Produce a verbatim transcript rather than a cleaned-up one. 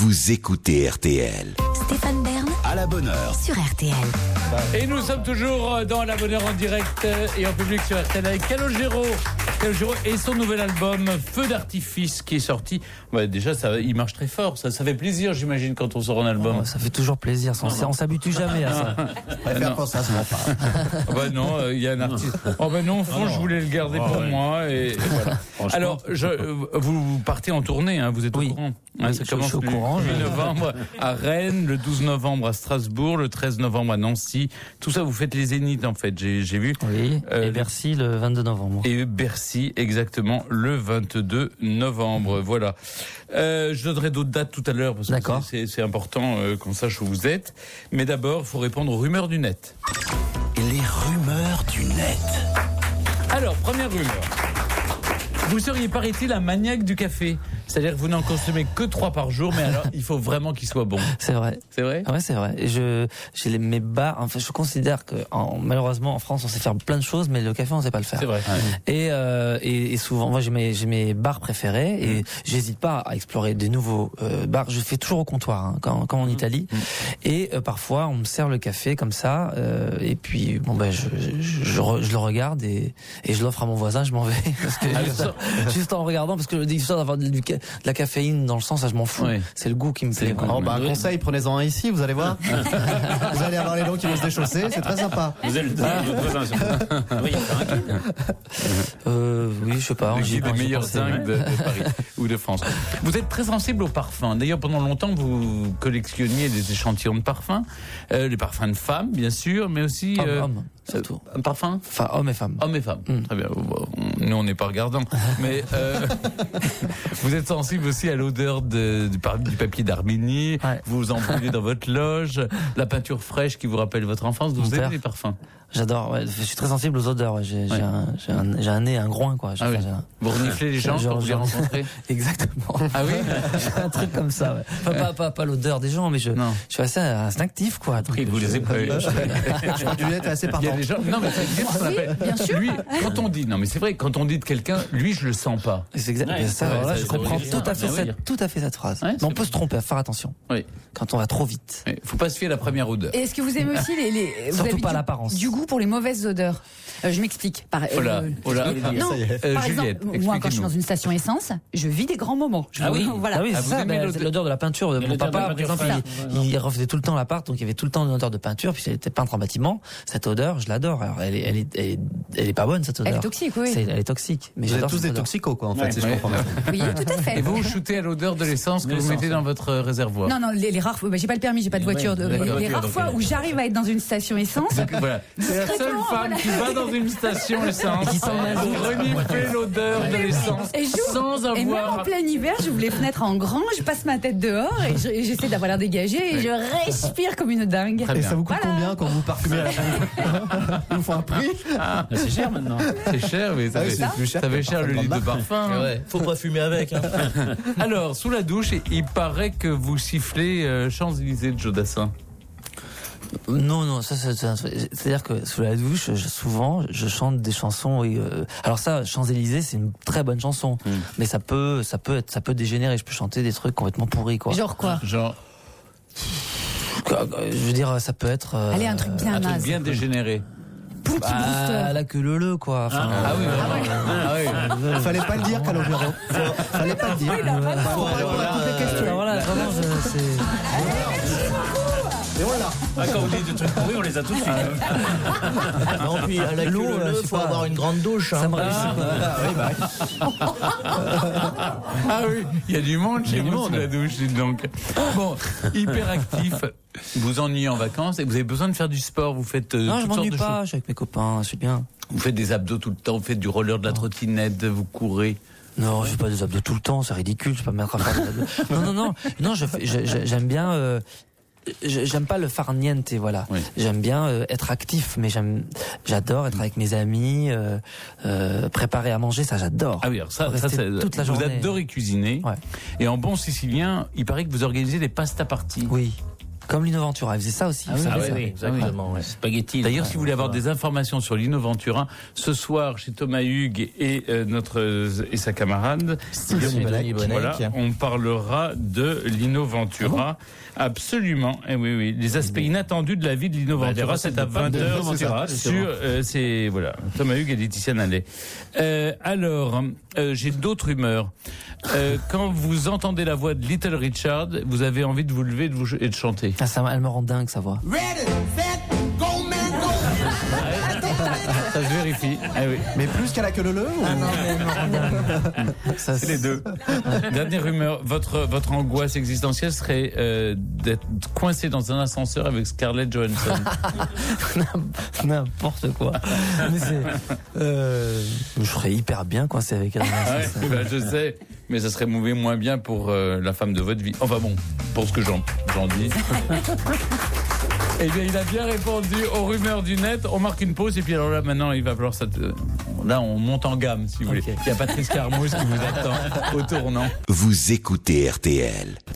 vous écoutez R T L. Stéphane Bern, à la bonne heure sur R T L. Et nous sommes toujours dans la bonne heure en direct et en public sur R T L avec Calogero. Calogero et son nouvel album Feu d'artifice qui est sorti. Ouais, déjà, ça, il marche très fort. Ça, ça fait plaisir, j'imagine, quand on sort un album. Oh, ça fait toujours plaisir. On, on s'habitue jamais à ça. Je préfère quand ça se vend pas. Oh bah non, il euh, y a un artiste. Oh bah non, fond, je voulais le garder oh, pour ouais. moi. Et, et voilà. Alors, je, vous partez en tournée, hein, vous êtes oui. au courant. Oui, hein, ça commence au courant, le huit novembre à Rennes, le douze novembre à Strasbourg, le treize novembre à Nancy. Tout ça, vous faites les Zéniths en fait, j'ai, j'ai vu. Oui, euh, et Bercy le vingt-deux novembre. Et Bercy, exactement, le vingt-deux novembre. Voilà. Euh, je donnerai d'autres dates tout à l'heure parce que D'accord. c'est, c'est important euh, qu'on sache où vous êtes. Mais d'abord, il faut répondre aux rumeurs du net. Les rumeurs du net. Alors, première rumeur. Vous seriez, paraît-il, un maniaque du café. C'est-à-dire que vous n'en consommez que trois par jour, mais alors il faut vraiment qu'il soit bon. C'est vrai. C'est vrai. Ouais, c'est vrai. Et je, j'ai les, mes bars. Enfin, je considère que en, malheureusement en France, on sait faire plein de choses, mais le café, on sait pas le faire. C'est vrai. Ouais. Et, euh, et, et souvent, moi, j'ai mes, j'ai mes bars préférés et mmh. j'hésite pas à explorer des nouveaux euh, bars. Je fais toujours au comptoir, hein, quand, quand en Italie. Mmh. Et euh, parfois, on me sert le café comme ça. Euh, et puis, bon ben, je, je, je, je, je le regarde et, et je l'offre à mon voisin. Je m'en vais parce que ah, juste, juste en regardant, parce que l'histoire d'avoir du de la caféine dans le sang, ça je m'en fous. Oui. C'est le goût qui me plaît. Oh, bah, un conseil, prenez-en un ici, vous allez voir. Vous allez avoir les dents qui vont se déchausser, c'est très sympa. Vous êtes le voisin, oui, euh, oui, je sais pas. Le guide des meilleurs zincs de, de Paris ou de France. Vous êtes très sensible aux parfums. D'ailleurs, pendant longtemps, vous collectionniez des échantillons de parfums, euh, les parfums de femmes, bien sûr, mais aussi homme, euh, homme, surtout. Euh, un parfum. Enfin, hommes et femmes. Hommes et femmes. Mm. Très bien. Nous, on n'est pas regardants, mais euh, vous êtes sensible aussi à l'odeur de, du, du papier d'Armigny. Ouais. Vous vous embrouillez dans votre loge, la peinture fraîche qui vous rappelle votre enfance. Vous aimez les parfums? J'adore, ouais, je suis très sensible aux odeurs. Ouais. J'ai, ouais. j'ai, un, j'ai, un, j'ai un nez, un groin, quoi. Ah oui. un... Vous reniflez les gens quand vous les rencontrez? Exactement. Ah oui? J'ai un truc comme ça. Ouais. Enfin, pas, pas, pas l'odeur des gens, mais je, non. je suis assez instinctif, quoi. Donc, vous je... les écoutez. Je crois que Juliette est assez partant. Il y a des gens. Non, mais c'est ce qu'on appelle. Bien sûr. Lui, quand on dit, non, mais c'est vrai, quand on dit de quelqu'un, lui, je le sens pas. C'est exactement ouais, ça. Ouais, là, je comprends tout à fait cette, tout à fait cette phrase. Ouais, mais on peut se tromper, à faire attention. Oui. Quand on va trop vite. Il faut pas se fier à la première odeur. Et est-ce que vous aimez aussi les, les vous surtout avez pas du, l'apparence. Du goût pour les mauvaises odeurs. Euh, je m'explique. Par, oh là, euh, oh là. Non, euh, par Juliette, exemple, moi, quand je suis dans une station essence, je vis des grands moments. Je ah oui, voilà. Ah oui, c'est ça, ben, l'odeur de la peinture. Mon papa, par exemple, il, il refaisait tout le temps l'appart, donc il y avait tout le temps une odeur de peinture. Puis il était peintre en bâtiment. Cette odeur, je l'adore. Alors, elle est, elle est, elle est, elle est pas bonne cette odeur. Elle est toxique, oui. C'est, elle est toxique. Mais vous êtes tous des toxicos, quoi, en fait, ouais. si je comprends bien. Oui, tout à fait. Et vous, vous shootez à l'odeur de l'essence que vous mettez dans votre réservoir? Non, non, les, les rares fois, bah, j'ai pas le permis, j'ai pas de voiture. De, les, les rares fois où j'arrive à être dans une station essence. Voilà. C'est la seule femme qui va dans une station essence. Qui sent la renifler l'odeur de l'essence. Et je, sans avoir. Et même en plein hiver, j'ouvre les fenêtres en grand, je passe ma tête dehors et, je, et j'essaie d'avoir l'air dégagé et je respire comme une dingue. Et ça vous coûte voilà. combien quand vous parfumez à la fin? Il vous faut un prix? Ah, c'est cher maintenant. C'est cher, mais ça, ah oui, fait, plus cher ça fait cher le litre de parfum. Hein. Ouais. Faut pas fumer avec. Hein. Alors, sous la douche, il paraît que vous sifflez euh, Champs-Élysées de Jodassin. Non, non, ça, ça, ça, c'est-à-dire que sous la douche, je, souvent, je chante des chansons. Et, euh, alors ça, Champs-Élysées, c'est une très bonne chanson, mm. mais ça peut, ça peut être, ça peut dégénérer. Je peux chanter des trucs complètement pourris, quoi. Genre quoi? Genre. Je veux dire, ça peut être. Euh, Allez, un truc bien naze. Un truc bien dégénéré. Bah, là que le le quoi. Enfin, ah, ah oui, ah oui. Ah oui. Fallait pas le dire, Calogero. Fallait pas le dire. Il a pas le droit. Voilà, vraiment, je, c'est. Et voilà. Ah, quand vous dites des trucs pourris, on les a tous fait. Non, puis à la l'eau, il faut pas. avoir une grande douche. Hein. Ça me réussit. Ah, oui, bah. Ah oui, il y a du monde chez vous sous la douche, donc. Bon, hyperactif. Vous ennuyez en vacances et vous avez besoin de faire du sport. Vous faites euh, non, toutes je sortes de m'ennuie pas. choses. Je suis avec mes copains, je suis bien. Vous faites des abdos tout le temps. Vous faites du roller, de la trottinette, vous courez. Non, je fais pas des abdos tout le temps. C'est ridicule. Je vais pas me mettre à faire des abdos. Non, non, non. Non, je fais, je, je, j'aime bien. Euh, J'aime pas le farniente, voilà. Oui. J'aime bien euh, être actif, mais j'aime, j'adore être avec mes amis, euh, euh, préparer à manger, ça j'adore. Ah oui, alors ça, ça, ça toute la journée. Vous adorez cuisiner. Ouais. Et en bon sicilien, il paraît que vous organisez des pasta parties. Oui. Comme Lino Ventura, il faisait ça aussi. Ah vous oui, savez ah ça. oui, exactement. Ouais. Spaghetti. D'ailleurs, si vous voulez avoir des informations sur Lino Ventura, ce soir chez Thomas Hugues et euh, notre et sa camarade, Denis Bonnec. voilà, on parlera de Lino Ventura. Absolument. Eh oui, oui. Les aspects inattendus de la vie de Lino Bah, Ventura, des c'est à recettes de pâtes vingt de heures Lino Ventura, sur justement. euh, c'est voilà Thomas Hugues et Laetitia Nallet. Euh, alors, euh, j'ai d'autres humeurs. Euh, quand vous entendez la voix de Little Richard, vous avez envie de vous lever et de, vous, et de chanter. Ah, ça, elle me rend dingue, sa voix. Ça se vérifie. Ah oui. Mais plus qu'à la queue leu ou... Ah non, mais elle me rend dingue. Ça, C'est les deux. Dernière rumeur, votre, votre angoisse existentielle serait euh, d'être coincé dans un ascenseur avec Scarlett Johansson. N'importe quoi. Mais c'est, euh, je serais hyper bien coincé avec elle. Ah ouais, bah, je sais, mais ça serait mauvais moins bien pour euh, la femme de votre vie. Enfin bon, pour ce que j'en, j'en dis. Eh bien, il a bien répondu aux rumeurs du net. On marque une pause et puis alors là, maintenant, il va falloir ça. Te... Là, on monte en gamme, si vous voulez. Okay. Il y a Patrice Carmouze qui vous attend au tournant. Vous écoutez R T L.